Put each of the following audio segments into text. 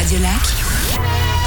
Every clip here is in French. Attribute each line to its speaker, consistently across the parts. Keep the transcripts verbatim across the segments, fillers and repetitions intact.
Speaker 1: Radio Lac,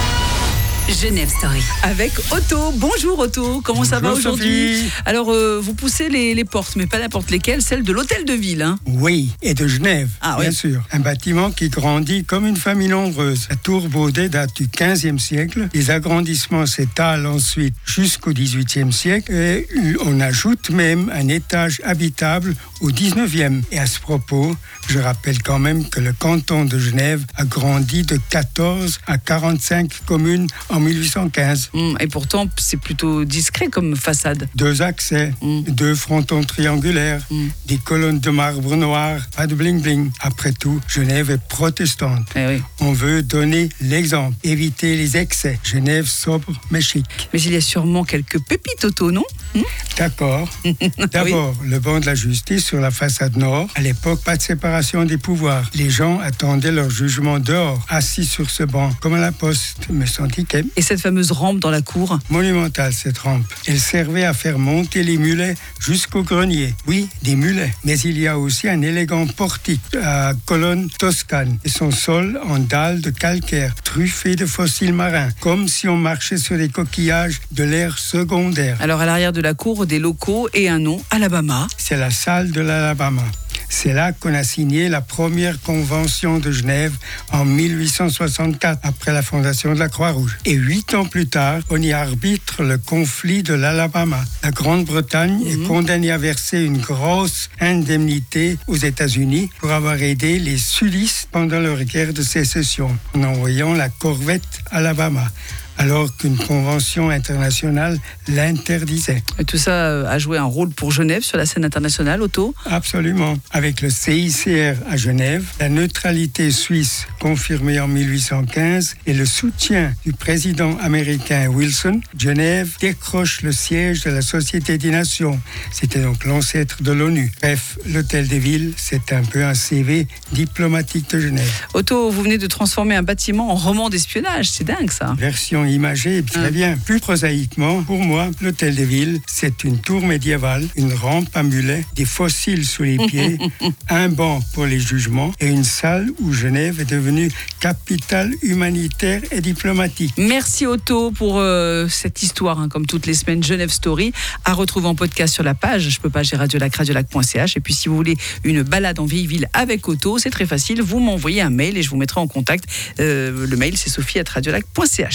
Speaker 1: Genève Story.
Speaker 2: Avec Otto. Bonjour Otto, comment ça va aujourd'hui?
Speaker 3: Sophie.
Speaker 2: Alors, euh, vous poussez les, les portes, mais pas n'importe lesquelles, celle de l'hôtel de ville. Hein.
Speaker 3: Oui, et de Genève,
Speaker 2: Ah,
Speaker 3: bien
Speaker 2: oui.
Speaker 3: sûr. Un bâtiment qui grandit comme une famille nombreuse. La tour Baudet date du quinzième siècle. Les agrandissements s'étalent ensuite jusqu'au dix-huitième siècle. Et on ajoute même un étage habitable au dix-neuvième. Et à ce propos, je rappelle quand même que le canton de Genève a grandi de quatorze à quarante-cinq communes en mille huit cent quinze.
Speaker 2: Hum, Et pourtant, c'est plutôt discret comme façade.
Speaker 3: Deux accès,
Speaker 2: Mm.
Speaker 3: deux frontons triangulaires,
Speaker 2: Mm.
Speaker 3: des colonnes de marbre noir, pas de bling-bling. Après tout, Genève est protestante.
Speaker 2: Eh oui.
Speaker 3: On veut donner l'exemple, éviter les excès. Genève sobre mais chic.
Speaker 2: Mais il y a sûrement quelques pépites, Otto, non? Hum
Speaker 3: D'accord. D'abord, le banc de la justice sur la façade nord. À l'époque, pas de séparation des pouvoirs. Les gens attendaient leur jugement dehors, assis sur ce banc, comme à la poste, mais sans ticket.
Speaker 2: Et cette fameuse rampe dans la cour?
Speaker 3: Monumentale cette rampe. Elle servait à faire monter les mulets jusqu'au grenier. Oui, des mulets. Mais il y a aussi un élégant portique à colonne toscane et son sol en dalles de calcaire truffé de fossiles marins, comme si on marchait sur des coquillages de l'ère secondaire.
Speaker 2: Alors, à l'arrière de la cour, des locaux et un nom, Alabama.
Speaker 3: C'est la salle de l'Alabama. C'est là qu'on a signé la première convention de Genève en mille huit cent soixante-quatre, après la fondation de la Croix-Rouge. Et huit ans plus tard, on y arbitre le conflit de l'Alabama. La Grande-Bretagne est condamnée à verser une grosse indemnité aux États-Unis pour avoir aidé les sudistes pendant leur guerre de sécession, en envoyant la corvette Alabama, alors qu'une convention internationale l'interdisait.
Speaker 2: Et tout ça euh, a joué un rôle pour Genève sur la scène internationale, Otto?
Speaker 3: Absolument. Avec le C I C R à Genève, la neutralité suisse confirmée en mille huit cent quinze et le soutien du président américain Wilson, Genève décroche le siège de la Société des Nations. C'était donc l'ancêtre de l'ONU. Bref, l'Hôtel des Villes, c'est un peu un C V diplomatique de Genève.
Speaker 2: Otto, vous venez de transformer un bâtiment en roman d'espionnage, c'est dingue ça.
Speaker 3: Version imagée, très
Speaker 2: Hum.
Speaker 3: bien. Plus prosaïquement, pour moi, l'Hôtel des Villes, c'est une tour médiévale, une rampe à mulets, des fossiles sous les pieds, un banc pour les jugements et une salle où Genève est devenue capitale humanitaire et diplomatique.
Speaker 2: Merci Otto pour euh, cette histoire, hein, comme toutes les semaines, Genève Story, à retrouver en podcast sur la page Je peux pas, j'ai radiolac, radiolac point c h. Et puis si vous voulez une balade en vieille ville avec Otto, c'est très facile, vous m'envoyez un mail et je vous mettrai en contact. Euh, le mail c'est sophie arobase radiolac point c h.